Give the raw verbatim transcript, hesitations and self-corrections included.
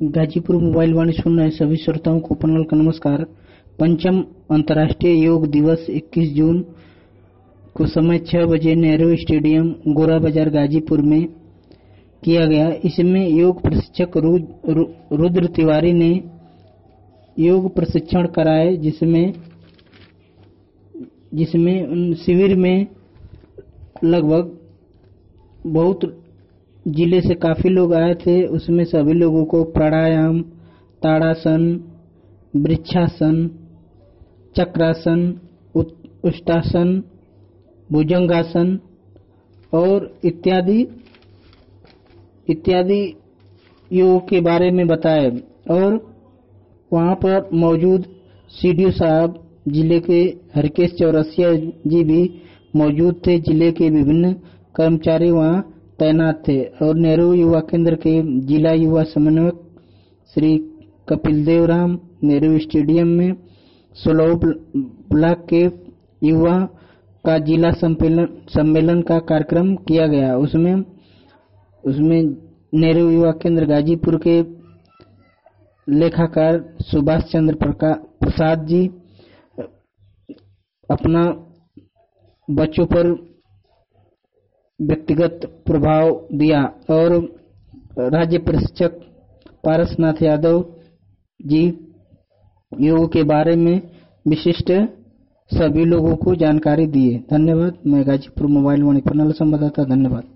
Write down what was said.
Ghazipur mobile वाणी सुन रहे सभी श्रोताओं को पनल का नमस्कार। पंचम अंतर्राष्ट्रीय योग दिवस इक्कीस जून को समय छह बजे नेहरू स्टेडियम गोरा बाजार गाजीपुर में किया गया। इसमें योग प्रशिक्षक रु, रु, रुद्र तिवारी ने योग प्रशिक्षण कराए, जिसमें जिसमें शिविर में लगभग बहुत जिले से काफी लोग आए थे। उसमें सभी लोगों को प्राणायाम, ताड़ासन, वृक्षासन, चक्रासन, उष्टासन, भुजंगासन और इत्यादि इत्यादि योग के बारे में बताए। और वहां पर मौजूद सीडीओ साहब जिले के हरकेश चौरसिया जी भी मौजूद थे। जिले के विभिन्न कर्मचारी वहां तैनात थे और नेहरू युवा केंद्र के जिला युवा समन्वयक श्री कपिल देव राम नेहरू स्टेडियम में सोलह ब्लॉक के युवा का जिला सम्मेलन सम्मेलन का कार्यक्रम किया गया। उसमें उसमें नेहरू युवा केंद्र गाजीपुर के लेखाकार सुभाष चंद्र प्रसाद जी अपना बच्चों पर व्यक्तिगत प्रभाव दिया और राज्य प्रशिक्षक पारसनाथ यादव जी योग के बारे में विशिष्ट सभी लोगों को जानकारी दिए। धन्यवाद। मैं गाजीपुर मोबाइल वाणी पन्नाला संवाददाता। धन्यवाद।